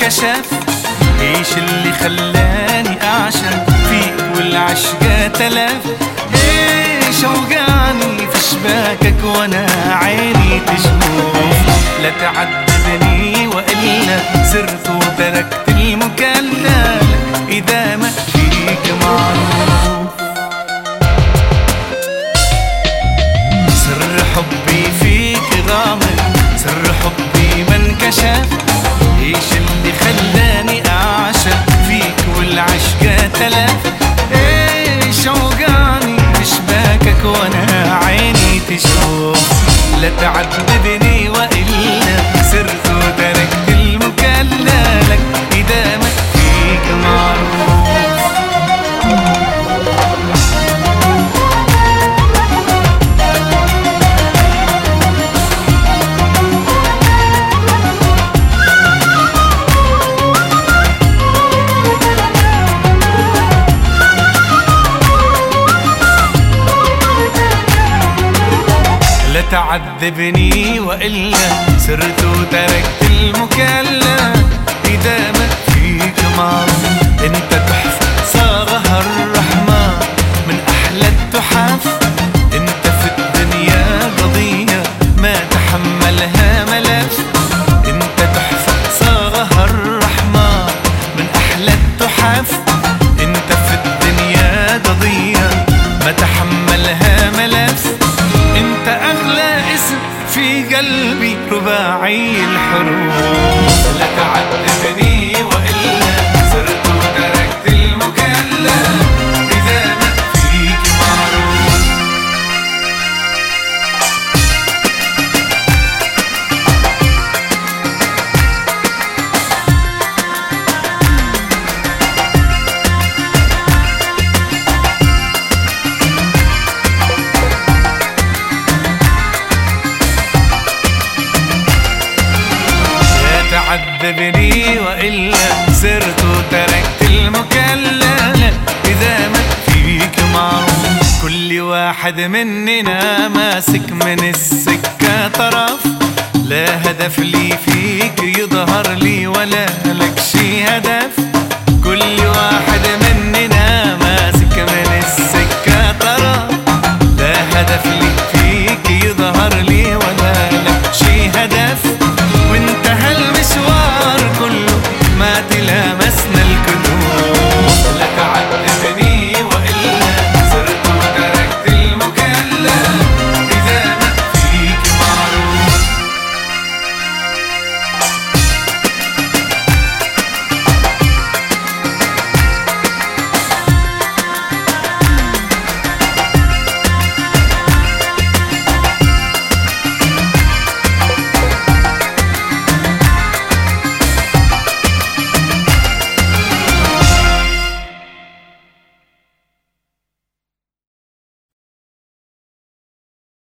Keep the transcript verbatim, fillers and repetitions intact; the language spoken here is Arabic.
انكشف. ايش اللي خلاني اعشق فيك والعشق تلف؟ ايش اوقعني في شباكك وانا عيني تشوف؟ لا تعذبني والا سرت وتركت المكلل اذا ما فيك معروف. سر حبي فيك غامض، سر حبي ما انكشف. ايش اللي خلاني اعشق فيك والعشق تلف؟ ايش اوقعني بشباكك وانا عيني تشوف؟ لا تعذبني والا سرت وتركت المكللك اذا ما فيك معروف. لا تعذبني وإلا سرت وتركت المكلف إذا ما فيك معروف. انت تحفة صاغها الرحمن من أحلى التحف. انت في الدنيا قضية ما تحملها ملف. انت تحفة صاغها الرحمن من أحلى التحف. انت في الدنيا قضية ما تحملها ملف. انت اغلى اسم في قلبي رباعي الحروف. لا تعذبني والا سرت وتركت المكلف اذا ما فيك معروف. تعذبني وإلا سرت وتركت المكلل إذا ما فيك معروف. كل واحد مننا ماسك من السكة طرف. لا هدف لي فيك يظهر لي ولا لك شي هدف.